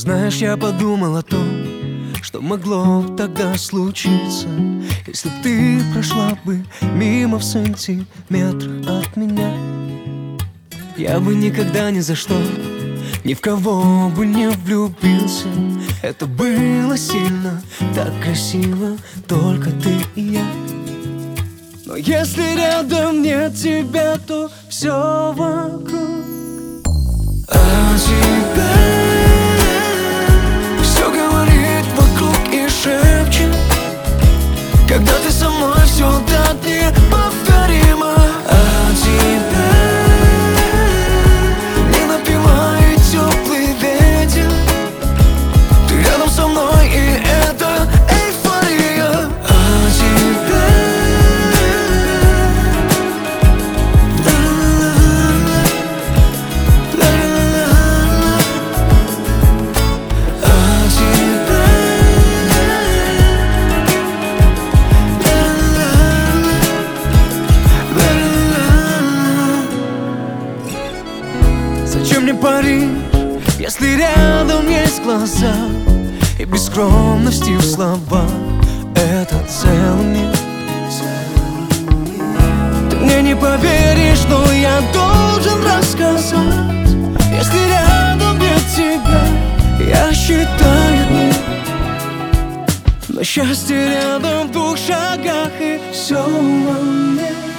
Знаешь, я подумал о том, что могло тогда случиться, если б ты прошла бы мимо в сантиметрах от меня. Я бы никогда ни за что ни в кого бы не влюбился. Это было сильно, так красиво, только ты и я. Но если рядом нет тебя, то все вокруг о тебе. Все говорит вокруг и шепчет, когда ты со мной, все так неповторимо о тебе. Не напевает теплый ветер, ты рядом со мной, и это эйфория о тебе. Зачем мне Париж, если рядом есть глаза и без скромности в словах это целый мир? Ты мне не поверишь, но я должен рассказать. Если рядом нет тебя, я считаю дни. Но счастье рядом в 2 шагах, и все во мне.